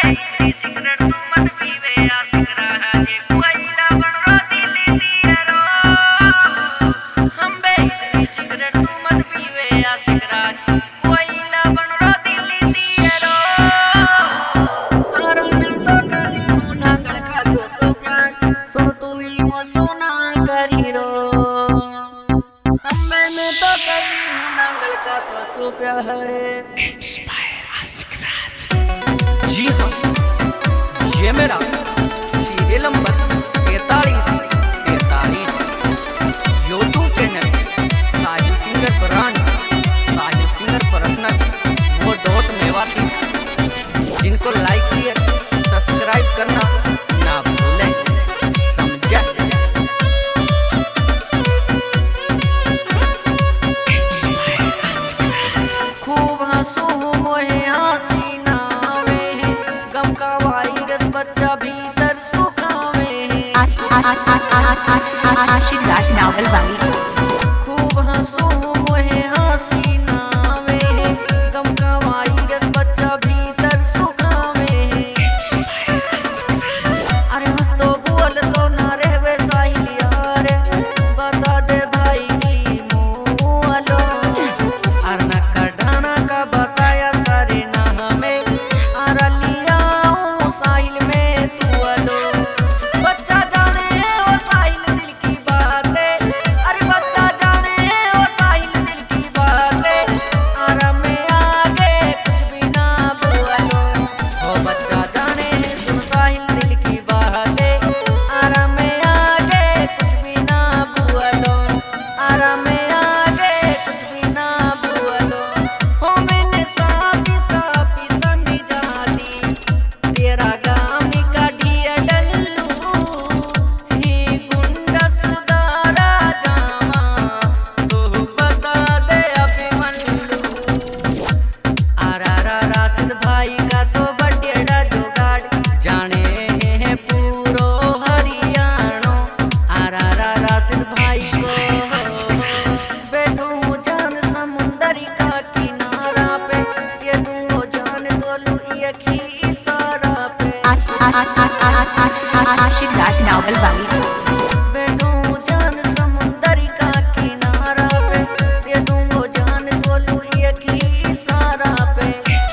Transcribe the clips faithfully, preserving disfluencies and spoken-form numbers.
Cigarette तू मत पीवे आशिक रहा जे कोयला बन रो दिली दियरो हम बे सिगरेट तू मत पीवे आशिक रहा कोयला बन रो दिली दियरो और मैं तो करी हूं नांगल का दो सौ प्यार सुन तू ही वो सोना करी रो हम मैं तो करी हूं नांगल का दो सौ प्यार जी हाँ, ये मेरा सीरियल नंबर तैतालीस तैतालीस YouTube channel Sahil singer brand Sahil singer personal वो डॉट मेवाती जिनको लाइक शेयर सब्सक्राइब करना ना भूलें समझा। खूब हंसू मोहे हंसी का वायरस बच्चा भीतर सुखावे आशीर्वाद नावल वाली खूब हंसू मोहे हंसी नावे गम का वायरस बच्चा भीतर सुखावे अरे हंस तो बोल तो ना रहवे साहिल यार बता दे भाई की मोलो अर न कढ़ाना का बताया सारे ना हमें अर लिया साहिल में तू आलो बच्चा जाने ओ साहिल दिल की बातें अरे बच्चा जाने ओ साहिल दिल की बातें आराम में आगे कुछ भी ना बोलो ओ बच्चा जाने सुन साहिल दिल की बातें आराम में आगे कुछ भी ना बोलो आराम में आगे कुछ भी ना बोलो ओ मैंने साथी साथी समझा दी तेरा गाम भाई का तो बटेड़ा जुगाड़ जाने हैं पूरो हरियाणो आरा राशिद भाई को बैठू जान समुंदरी का किनारा पे ये दूंगो जान दोलू एक ही इशारा पे आशीर्वाद नावल वाली बैठू जान समुंदरी का किनारा पे ये दूंगो जान दोलू एक ही इशारा पे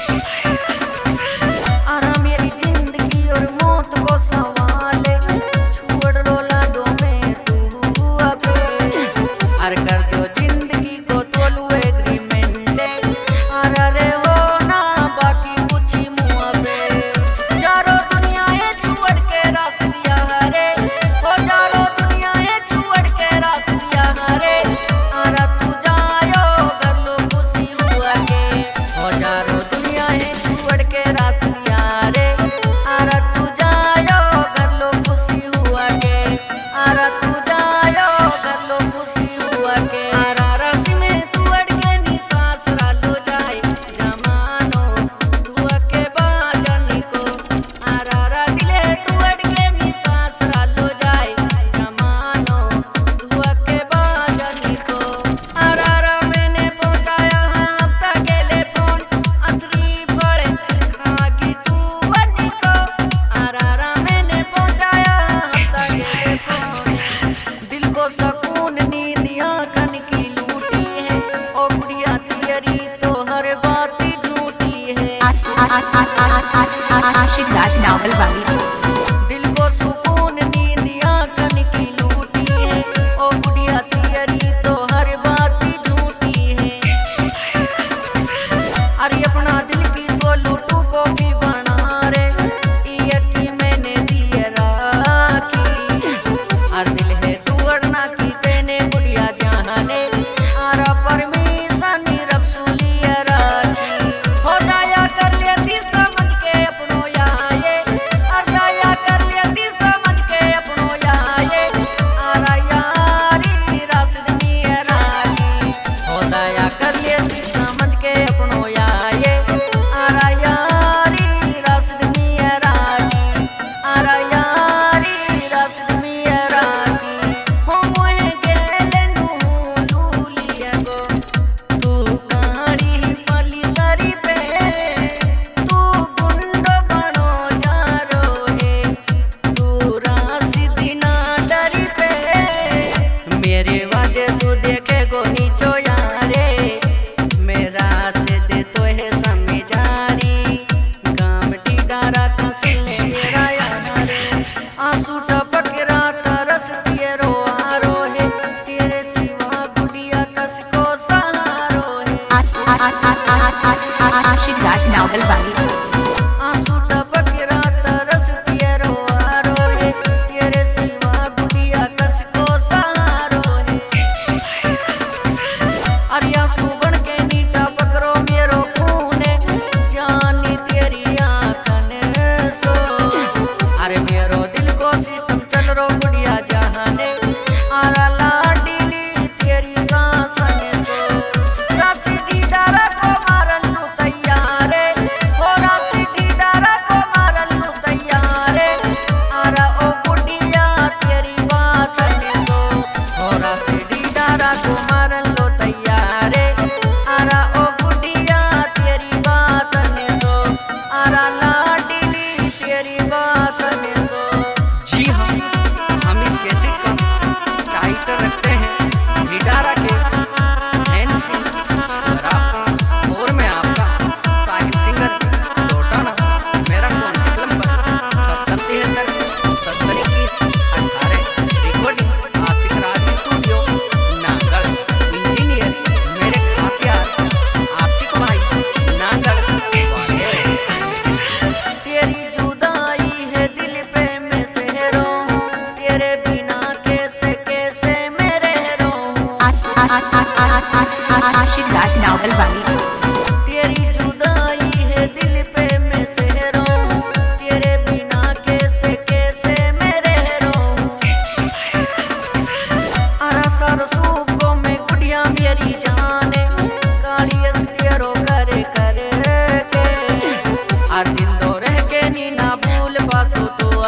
अरे कर दो जिंदगी को तोलू एग्रीमेंट अरे रे हो ना बाकी कुछ ही मुआ पे चारों दुनिया है छुड़ के रास दिया हरे हो चारों दुनिया है छुड़ के रास दिया हरे अरे तू जायो कर लो खुशी हुआ के हो चारों दुनिया है छुड़ के रास दिया हरे अरे तू जायो कर लो खुशी हुआ के अरे तू जायो कर लो खुशी हुआ के आरा राशि में तू अड़के नी सांस रालो जाए जमानो तू के बाजनी को आरा रा दिले तू अड़के नी सांस रालो जाए जमानो तू के बाजनी को आरा रा मैंने पहुंचाया हफ्ता गेले फोन अतरी पड़े खागी तू बनी को आरा रा मैंने पहुंचाया हफ्ता गेले फोन दिल को सकून नींद आंखन की लूटी है ओ गुड़िया तेरी तो हर बात झूठी है आशीर्वाद नावल वाली दिल को सुकून नींद आंखन की लूटी है ओ गुड़िया तेरी तो हर बात झूठी है अरे अपना दिल की तो लूटू को भी बना रे ये की मैंने दिए राखी और दिल है तू अड़ना की तेने गुड़िया जाने आरा परमिशन रब्सुलिया राखी हो जाया कर लेती समझ के अपनो यहाँ ये और जाया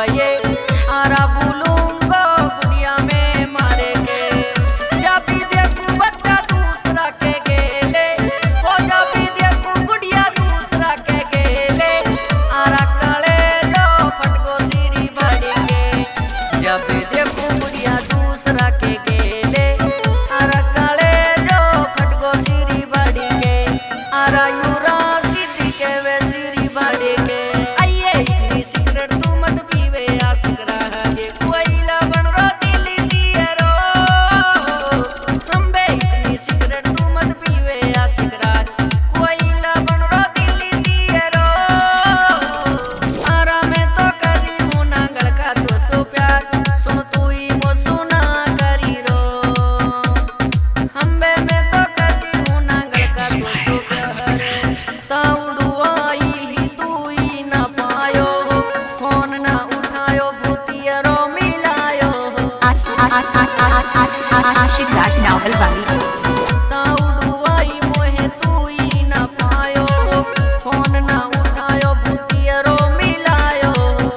ये आरा बुलूंगो गुड़िया में मारे के जब भी देखू बच्चा दूसरा के गेले हो जब भी देखू गुड़िया दूसरा के गेले आरा कले जो फटको सीरी बाड़ी के जब भी देखू गुड़िया दूसरा के गेले आरा कले जो फटको सीरी बाड़ी के आरा यूरा सीधी के वे सीरी बाड़ी के आइए इतनी सिगरेट तू मत पीवे आशिक रहा ये कोयला बन रो दिली दिए रो हम बे इतनी सिगरेट तू मत पीवे आशिक रहा कोयला बन रो दिली दिए रो आरा में तो करी हूँ नांगल का तो सो प्यार सुन तू ही मो सुना करी रो हम बे में तो करी हूँ नांगल का तो सो प्यार ताउडुआई ही तू ही ना पायो फोन ना उठायो भूतिया रो मिलायो आशिक राज नावल वाली ताउडुआई मोहे तू ही ना पायो फोन ना उठायो भूतिया रो मिलायो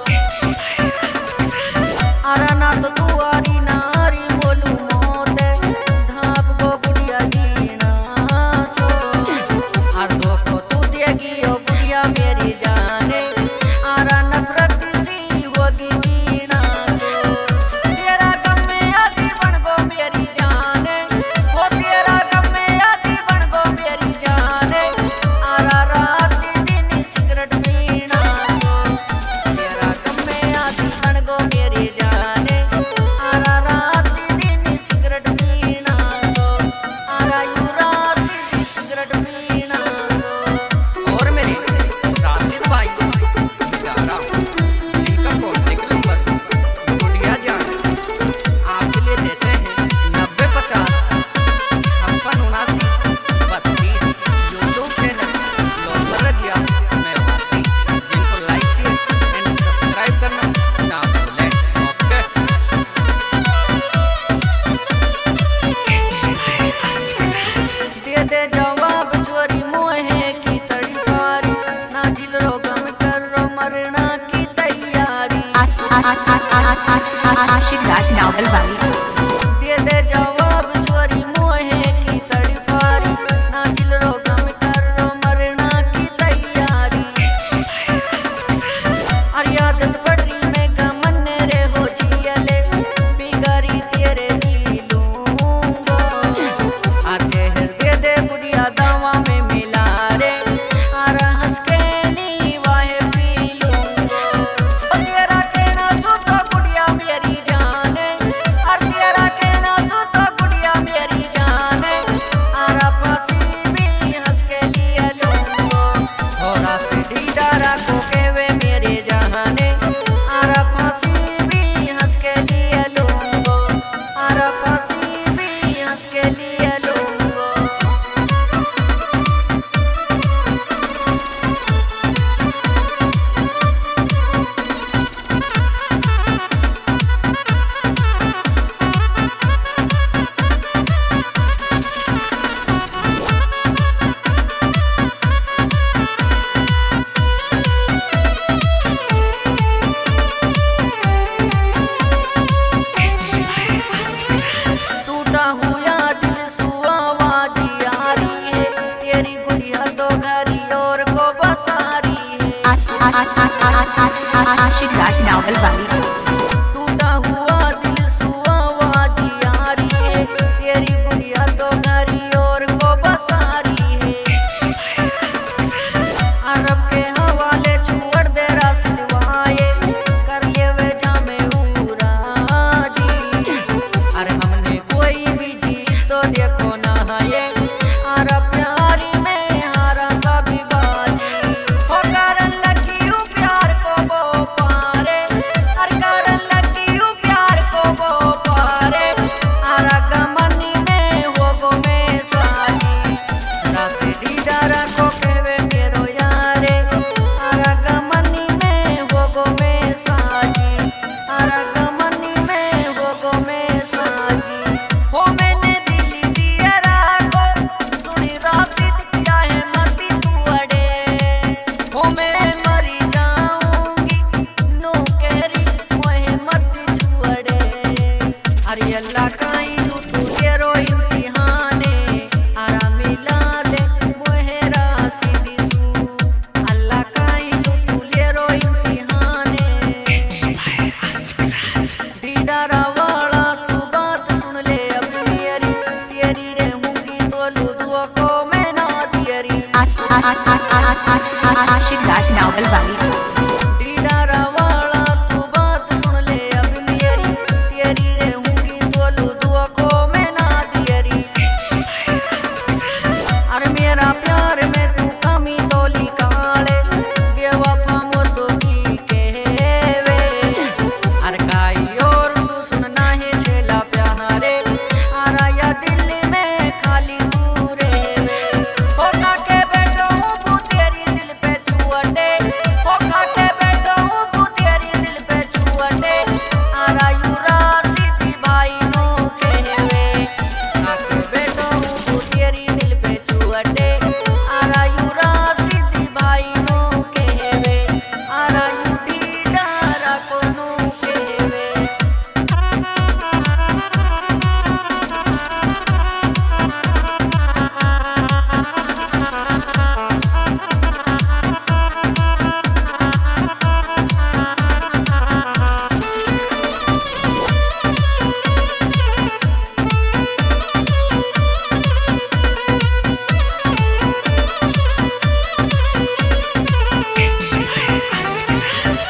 अरे ना तो तू आरी नारी बोलू मोते धाप को गुड़िया जीना सो और दो को तू देगी ओ गुड़िया मेरी जाने आरा नफरत सी होगी जीना सो तेरा गम में आती बन गो मेरी जाने हो तेरा गम में आती बन गो मेरी जाने आरा रात दिन सिगरेट पीना सो तेरा गम में आती बन गो मेरी जाने आरा रात दिन सिगरेट पीना सो आरा यूरा सीधी सिगरेट पीना सो और मेरे राशिद भाई यारा जिनका कॉन्टेक्ट नंबर गुड़िया जान आपके लिए देते हैं नब्बे पचास छप्पन उनासी बत्तीस यूट्यूब चैनल लोकल रजिया मैं भारती जिनको लाइक शेयर एंड सब्सक्राइब करना ना भूलें ओके दे दे जवाब चोरी मोहे की तड़ीपारी ना जिल रो गम कर रो मरना की तैयारी आशिक राज नावल वाली दे दे जवाब चोरी मोहे की तड़ीपारी ना जिल रो गम कर रो मरना की तैयारी और आदत पड़ी में गमन रे हो जियले बिगारी तेरे जी लूंगो आते हृदय दे बुढ़िया दावा में मिला रे आरा हंस के नी वाहे पी लूंगो ओ तेरा कहना सो तो गुड़िया मेरी जाने और तेरा कहना सो तो गुड़िया मेरी जाने आरा फांसी भी हंस के लिए लूंगो थोड़ा से ढीडारा को कहवे मेरे जहाने आरा फांसी भी हंस के लिए लूंगो आरा फांसी भी हंस के लिए लूंगो टूटा हुआ दिल सुआ आवाज़ आ रही है तेरी गुड़िया तो घरी और को बसा रही है आशिक राज नावल वाली टूटा हुआ दिल सुआ आवाज़ आ रही है तेरी गुड़िया तो घरी और को बसा रही है अरब के हवाले छोड़ दे रसवाए कर ले वे जामे उरा जी अरे हमने कोई भी जीत तो देखो ना ये आरा प्यारी में हारा सा भी बाजी हो करन लगी हूँ प्यार को वो पारे हर करन लगी हूँ प्यार को वो पारे आरा गमनी में हो गो में साजी राशि डीडारा को कहवे मेरो यारे आरा गमनी में हो गो में साजी आरा गमनी में हो गो में साजी हो मैंने दिली दिया रागो सुनी राशिद क्या है मती तू अड़े हो मैं मरी जाऊंगी नो केरी नावल वाली